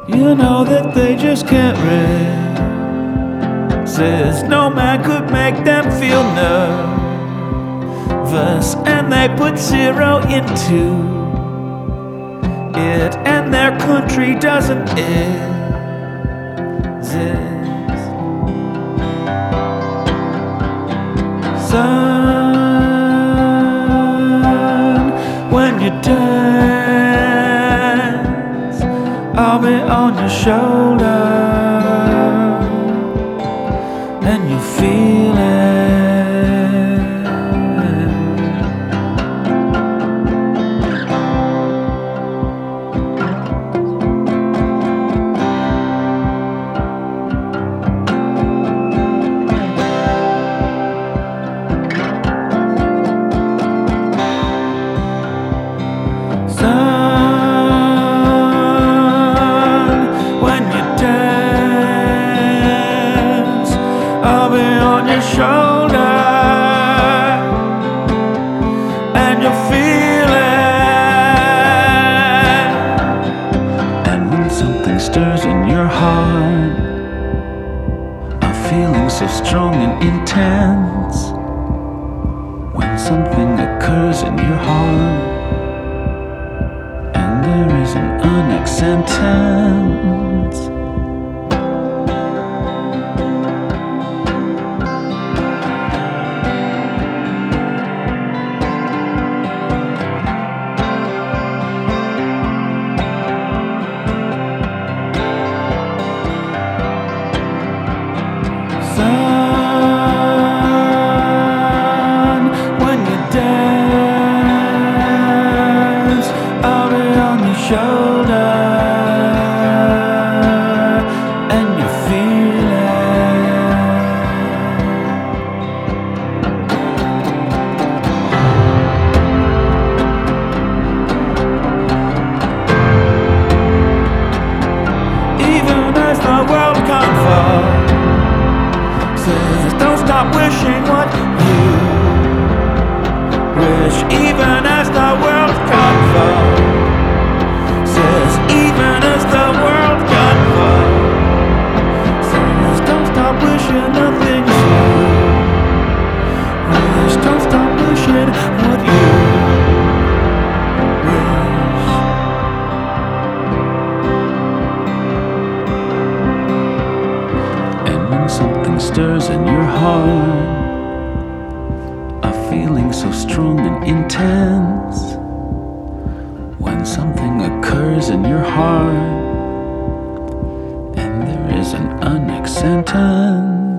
You know that they just can't resist. No man could make them feel nervous, and they put zero into it, and their country doesn't exist. Son, when you dance, I'll be on your shoulder, and you feel it. Son, when you dance, I'll be on your shoulder, and you'll feel it. And when something stirs in your heart, a feeling so strong and intense, when something occurs in your heart, and there is an unexamined sentence. Son, when you dance, I'll be on your shoulder, and you feel it. Even as the world convulses, don't stop wishing what you wish. Even as the world convulses, even as the world convulses, don't stop wishing the things you wish. Don't stop wishing what you wish. And when something stirs in your heart, a feeling so strong and intense, when something occurs in your heart, and there is an unexamined sentence.